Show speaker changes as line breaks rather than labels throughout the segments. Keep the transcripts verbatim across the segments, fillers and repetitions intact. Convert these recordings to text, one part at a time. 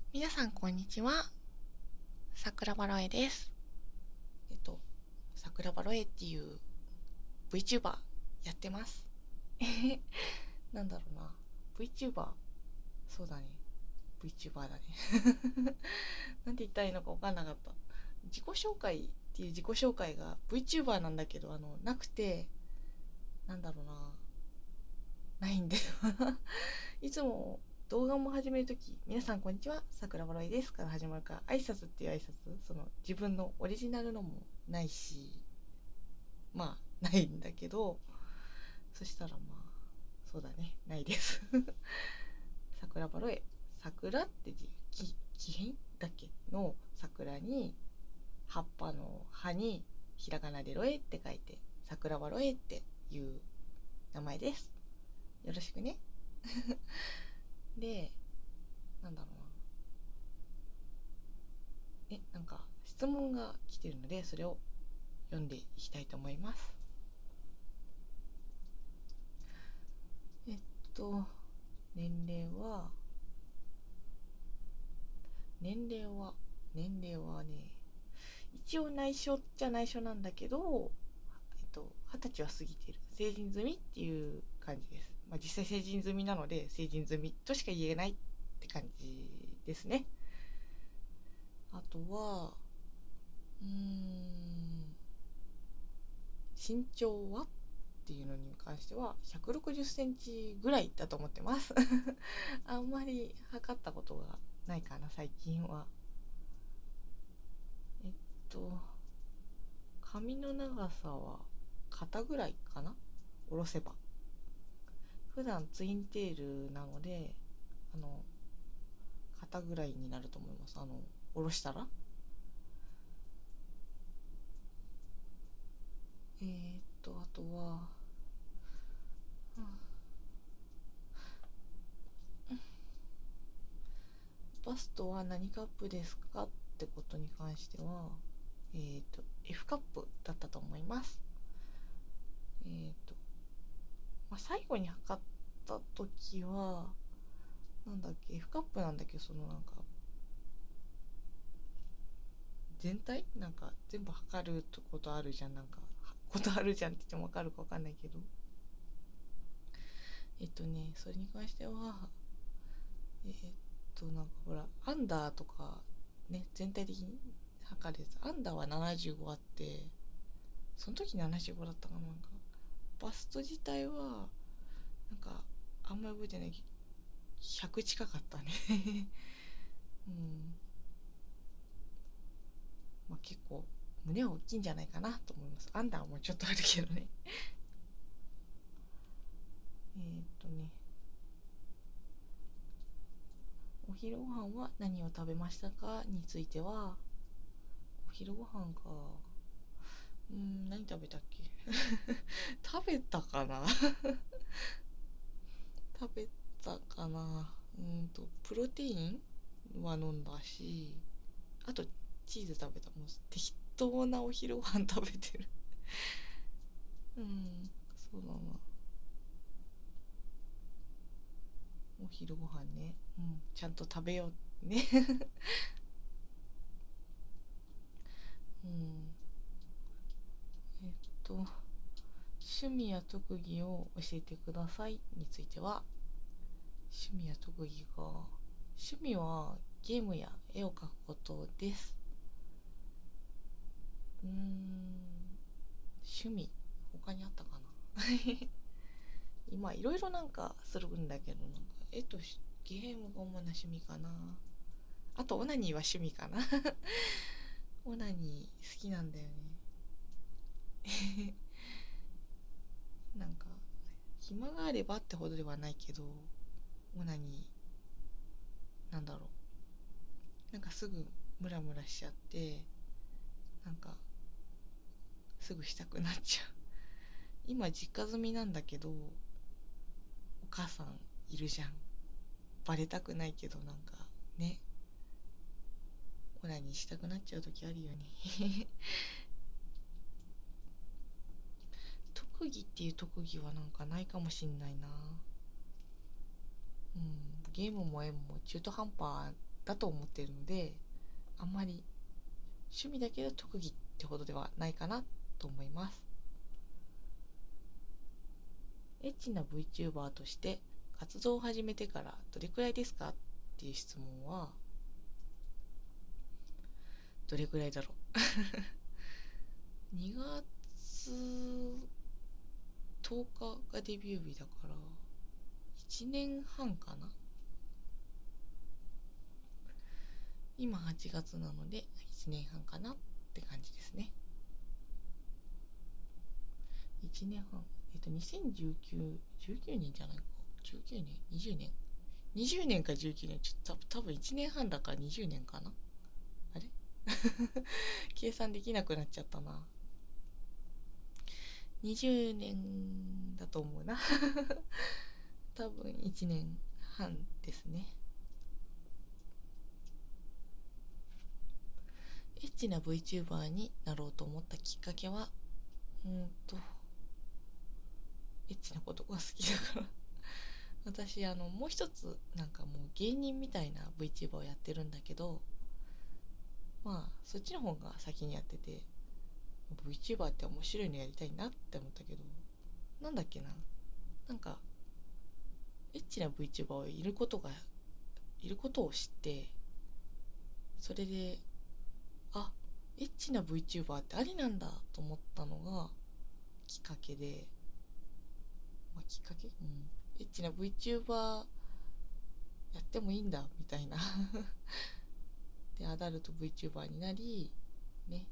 皆さんこんにちは。桜バロエです。えっと桜バロエっていう VTuber やってます。なんだろうな VTuber、 そうだね VTuber だね。なんて言ったらいいのか分かんなかった。自己紹介っていう自己紹介が VTuber なんだけど、あのなくて、なんだろうなないんだよ。いつも動画も始めるとき、皆さんこんにちは、桜バロエですから始まるから、挨拶っていう挨拶、その自分のオリジナルのもないし、まあないんだけど、そしたらまあそうだね、ないです。桜バロエ、桜って字、き木変だっけの桜に、葉っぱの葉にひらがなでロエって書いて桜バロエっていう名前です。よろしくね。で、なんだろうなえなんか質問が来てるので、それを読んでいきたいと思います。えっと年齢は年齢は年齢はね、一応内緒っちゃ内緒なんだけど、えっと二十歳は過ぎてる、成人済みっていう感じです。まあ実際成人済みなので成人済みとしか言えないって感じですね。あとはうーん身長はっていうのに関してはひゃくろくじゅっセンチぐらいだと思ってます。あんまり測ったことがないかな最近は。えっと髪の長さは肩ぐらいかな、下ろせば。普段ツインテールなので、あの肩ぐらいになると思います。あの下ろしたら。えー、っとあとは、うんバストは何カップですかってことに関しては、えー、っと F カップだったと思います。えー、っと、まあ、最後に測った時はなんだっけ F カップなんだけど、そのなんか全体なんか全部測ることあるじゃん、なんかことあるじゃんって言っても分かるか分かんないけど、えっとねそれに関しては、えっとなんかほらアンダーとかね、全体的に測るやつ、アンダーはななじゅうごあって、その時ななじゅうごだったかな。なんかバスト自体はなんかあんまり覚えてないけどひゃく近かったね。うんまあ結構胸は大きいんじゃないかなと思います。アンダーもちょっとあるけどね。えーっとねお昼ご飯は何を食べましたかについては、お昼ご飯か、うーん何食べたっけ。食べたかな。食べたかな。うんとプロテインは飲んだし、あとチーズ食べた。もう適当なお昼ご飯食べてる。うんそうだな、お昼ご飯ね、うん、ちゃんと食べようね。うんえっと趣味や特技を教えてくださいについては、趣味や特技が、趣味はゲームや絵を描くことです。うーん趣味他にあったかな。今いろいろなんかするんだけど、なんか絵とゲームが主な趣味かな。あとオナニーは趣味かな。オナニー好きなんだよね。なんか暇があればってほどではないけど、オナニーなんだろう、なんかすぐムラムラしちゃって、なんかすぐしたくなっちゃう。今実家住みなんだけど、お母さんいるじゃん。バレたくないけど、なんかね、オナニーしたくなっちゃう時あるよね。特技っていう特技はなんかないかもしんないな。うん、ゲームも絵も中途半端だと思っているので、あんまり趣味だけど特技ってほどではないかなと思います。エッチな VTuber として活動を始めてからどれくらいですかっていう質問は、どれくらいだろうにがつとおかがデビュー日だからいちねんはんかな。今はちがつなのでいちねんはんかなって感じですね。いちねんはん、えっとにせんじゅうきゅう、じゅうきゅうねんじゃないか、じゅうきゅうねん、にじゅうねん、にじゅうねんかじゅうきゅうねん、ちょっと多分いちねんはんだからにじゅうねんかな。あれ計算できなくなっちゃったな。にじゅうねんだと思うな多分いちねんはんですね。エッチな VTuber になろうと思ったきっかけは、うんとエッチなことが好きだから私あのもう一つなんかもう芸人みたいな VTuber をやってるんだけど、まあそっちの方が先にやってて、 VTuber って面白いのやりたいなって思ったけど、なんだっけな、なんかエッチな VTuber をいることがいることを知って、それであ、エッチな VTuber ってありなんだと思ったのがきっかけで、まあ、きっかけ、うん、エッチな VTuber やってもいいんだみたいなでアダルト VTuber になりね、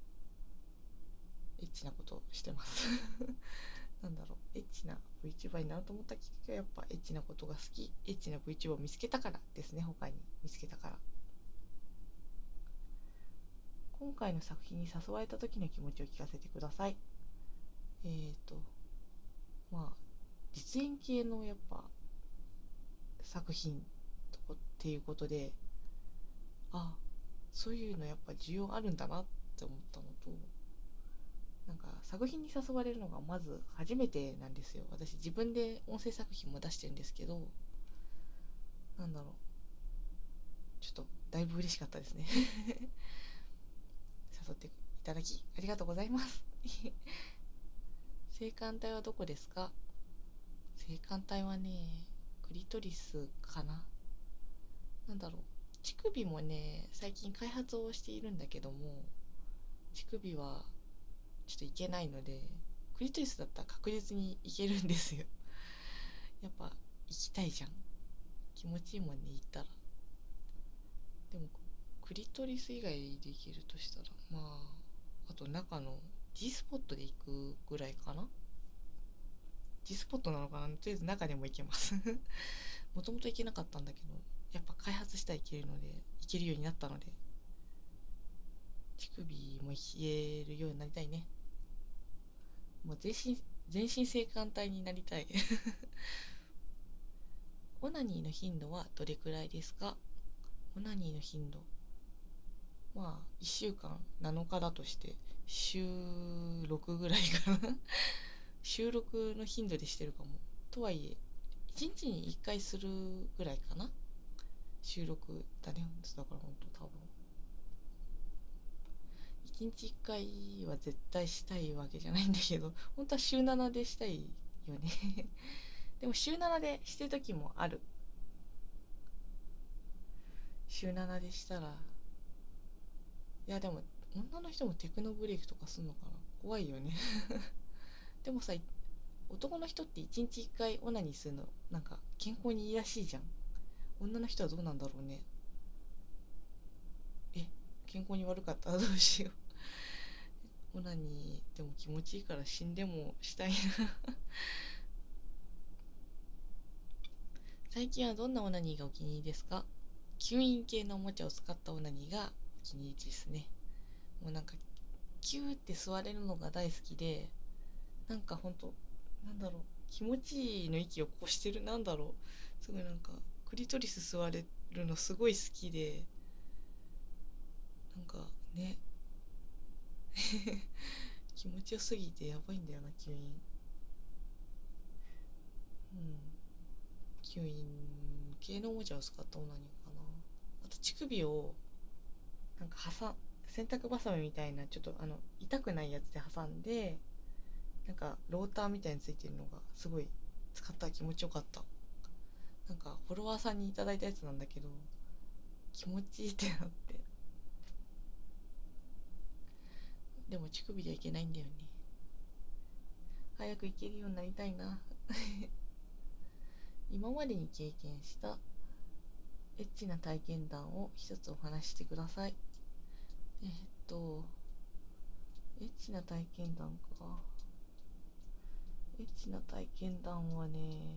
エッチなことをしてますなんだろう、エッチな VTuber になろうと思ったきっかけはやっぱエッチなことが好き、エッチな VTuber を見つけたからですね。他に見つけたから。今回の作品に誘われた時の気持ちを聞かせてください。えーとまあ実演系のやっぱ作品っていうことで、あ、そういうのやっぱ需要あるんだなって思ったのと、なんか作品に誘われるのがまず初めてなんですよ。私自分で音声作品も出してるんですけど、なんだろう、ちょっとだいぶ嬉しかったですね誘っていただきありがとうございます性感帯はどこですか？性感帯はね、クリトリスかな。なんだろう、乳首もね最近開発をしているんだけども、乳首はちょっといけないので、クリトリスだったら確実にいけるんですよやっぱ行きたいじゃん、気持ちいいもんね行ったら。でもクリトリス以外で行けるとしたら、まああと中の G スポットで行くぐらいかな。 G スポットなのかな、とりあえず中でも行けますもともと行けなかったんだけど、やっぱ開発したらいけるので、行けるようになったので、乳首も冷えるようになりたいね。もう全身全身性感帯になりたいオナニーの頻度はどれくらいですか？オナニーの頻度、まあいっしゅうかんなのかだとして週ろくぐらいかな週ろくの頻度でしてるかも。とはいえいちにちにいっかいするぐらいかな。収録だね。だから本当多分いちにちいっかいは絶対したいわけじゃないんだけど、本当は週ななでしたいよねでも週ななでしてる時もある。週ななでしたら、いやでも女の人もテクノブレイクとかすんのかな、怖いよねでもさ、男の人っていちにちいっかいオナニーするのなんか健康にいいらしいじゃん。女の人はどうなんだろうね。え、健康に悪かったらどうしようオナニーでも気持ちいいから死んでもしたいな最近はどんなオナニーがお気に入りですか？吸引系のおもちゃを使ったオナニーがお気に入りですね。もうなんかキューって座れるのが大好きで、なんかほんとなんだろう、気持ちいいの息をこうしてる、なんだろう、すごいなんかクリトリス座れるのすごい好きで、なんかね気持ちよすぎてやばいんだよな吸引。うん、吸引系のおもちゃを使ったオナニーかな。あと乳首をなんか挟洗濯バサミみたいなちょっとあの痛くないやつで挟んで、なんかローターみたいについてるのがすごい使ったら気持ちよかった。なんかフォロワーさんにいただいたやつなんだけど気持ちいいってなって。でも乳首ではいけないんだよね。早く行けるようになりたいな今までに経験したエッチな体験談を一つお話ししてください。えっとエッチな体験談か。エッチな体験談はね、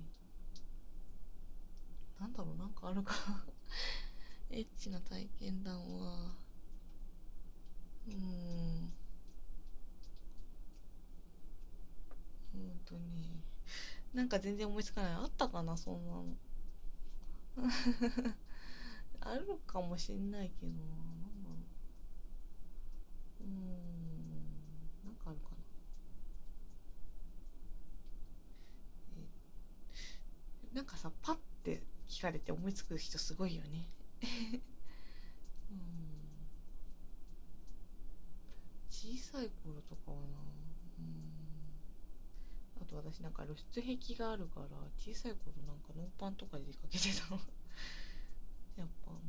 なんだろう、なんかあるかエッチな体験談はうーんうんとねなんか全然思いつかない。あったかな、そんなのあるかもしんないけどな。なんだろう。うーんなんかあるかな。えなんかさ、パッて聞かれて思いつく人すごいよねうん小さい頃とかはな、うんあと私なんか露出癖があるから小さい頃なんかノーパンとかで出かけてたのやっぱ、うん、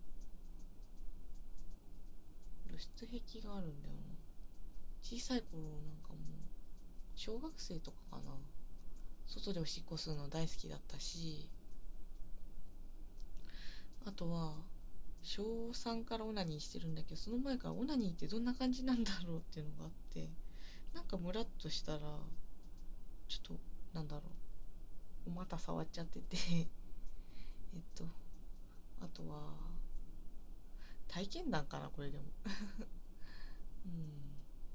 露出癖があるんだよな。小さい頃なんかもう小学生とかかな、外でおしっこするの大好きだったし、あとは小さんからオナニーしてるんだけど、その前からオナニーってどんな感じなんだろうっていうのがあって、なんかムラっとしたらちょっとなんだろう、お股触っちゃっててえっとあとは体験談かなこれでもうん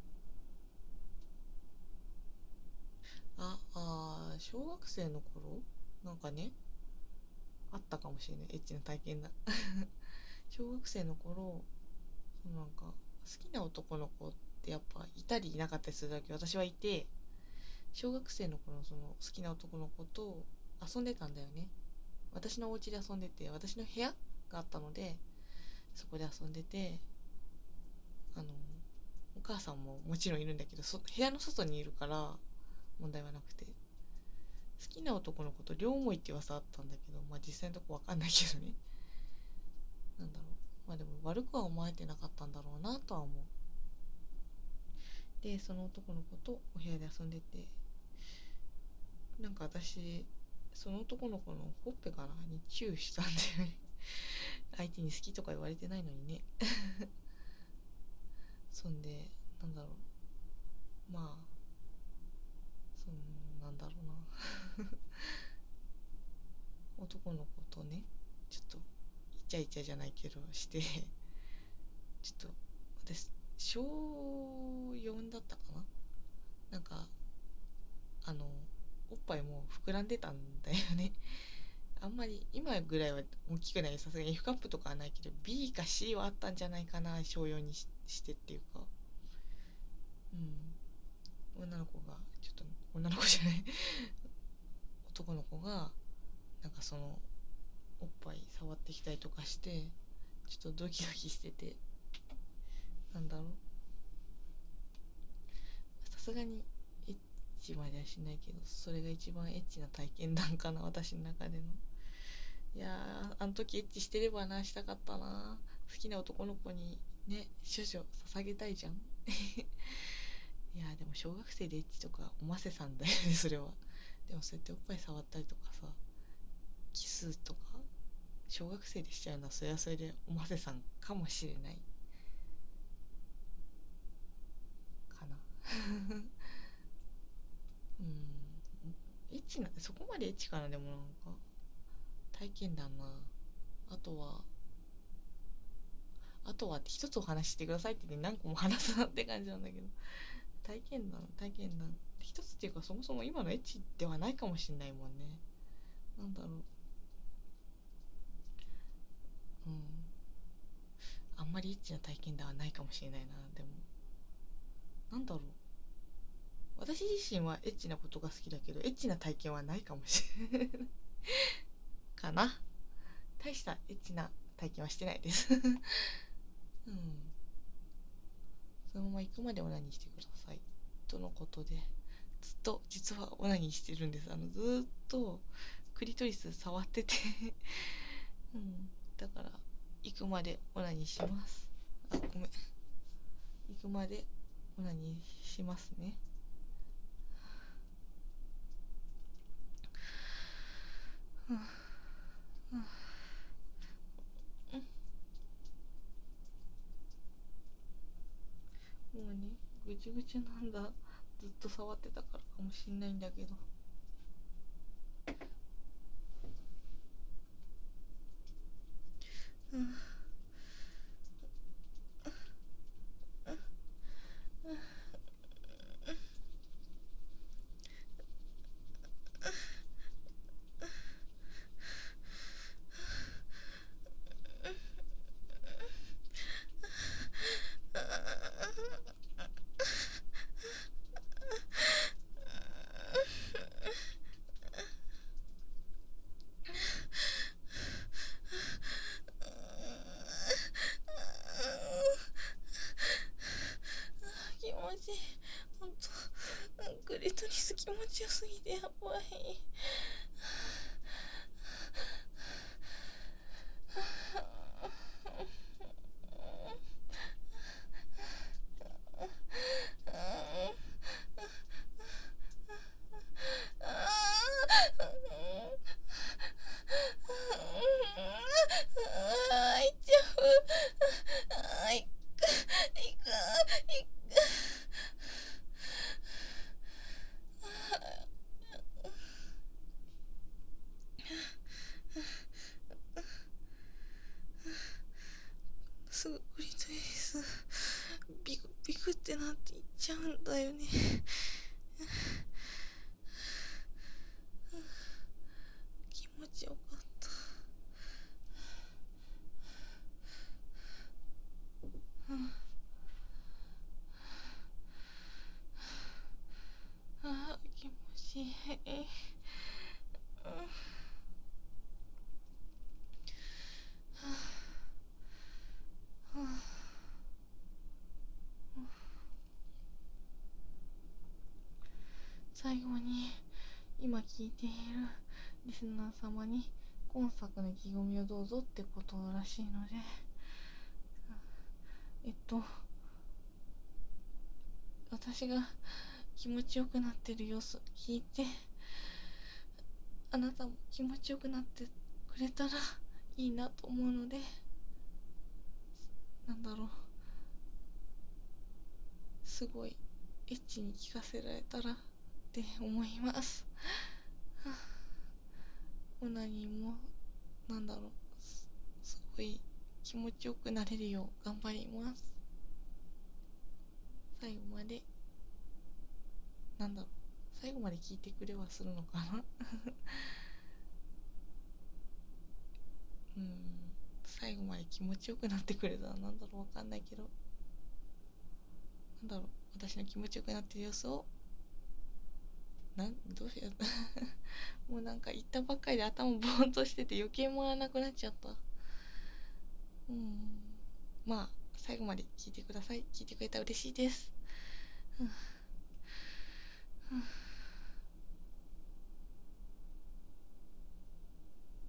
ああ小学生の頃なんかね、あったかもしれないエッチな体験談小学生の頃、そのなんか好きな男の子ってやっぱいたりいなかったりするだけ、私はいて、小学生の頃のその好きな男の子と遊んでたんだよね。私のお家で遊んでて、私の部屋があったのでそこで遊んでて、あのお母さんももちろんいるんだけど、そ部屋の外にいるから問題はなくて、好きな男の子と両思いって噂あったんだけど、まあ実際のとこわかんないけどね、なんだろう、まあでも悪くは思われてなかったんだろうなとは思う。でその男の子とお部屋で遊んでて、なんか私その男の子のほっぺかなにチューしたんだよね相手に好きとか言われてないのにねそんでなんだろう、まあそんなんだろうな男の子とね、ちょっとイチャイチャじゃないけどしてちょっと私小よんだったかな、なんかあのおっぱいもう膨らんでたんだよねあんまり今ぐらいは大きくない、さすがに F カップとかはないけど B か C はあったんじゃないかな、小よんに し, してっていうか、うん女の子がちょっと女の子じゃない男の子がなんかそのおっぱい触ってきたりとかしてちょっとドキドキしてて、なんだろう、さすがにエッチまではしないけどそれが一番エッチな体験談かな私の中での。いやーあの時エッチしてればな、したかったな、好きな男の子にね処女捧げたいじゃんいやーでも小学生でエッチとかおませさんだよねそれは。でもそうやっておっぱい触ったりとかさ、キスとか小学生でしちゃうのはそれはそれでおませさんかもしれないかなうんエッチなそこまでエッチかな、でもなんか体験談な。あとはあとはって一つお話ししてくださいってね、何個も話すなって感じなんだけど、体験談体験談一つっていうか、そもそも今のエッチではないかもしれないもんね。なんだろう、うんあんまりエッチな体験談はないかもしれないな。でもなんだろう、私自身はエッチなことが好きだけどエッチな体験はないかもしれないかな。大したエッチな体験はしてないですうん。そのまま行くまでオナニーしてくださいとのことで、ずっと実はオナニーしてるんです。あのずっとクリトリス触っててうん、だから行くまでオナニーします。あ、ごめん、行くまでオナニーしますね。うんうんもうね、ぐちぐちなんだ。ずっと触ってたからかもしんないんだけど。うん気持ちいい。ほんとクリトリス気持ちよすぎてやばい。あいっちゃう。あいくいくいく。すぐクリトリスビクビクってなっていっちゃうんだよね。気持ちよかった。あー気持ちいい。最後に今聞いているリスナー様に今作の意気込みをどうぞってことらしいので、えっと私が気持ちよくなってる様子聞いて、あなたも気持ちよくなってくれたらいいなと思うので、なんだろう、すごいエッチに聞かせられたらって思います。オナニーもなんだろう、すすごい気持ちよくなれるよう頑張ります。最後までなんだろう最後まで聞いてくれはするのかなうん最後まで気持ちよくなってくれたらなんだろうわかんないけど、なんだろう私の気持ちよくなってる様子をなんどうしようもうなんか言ったばっかりで頭ボーンとしてて余計回らなくなっちゃった。うんまあ最後まで聞いてください。聞いてくれたら嬉しいです。うんうん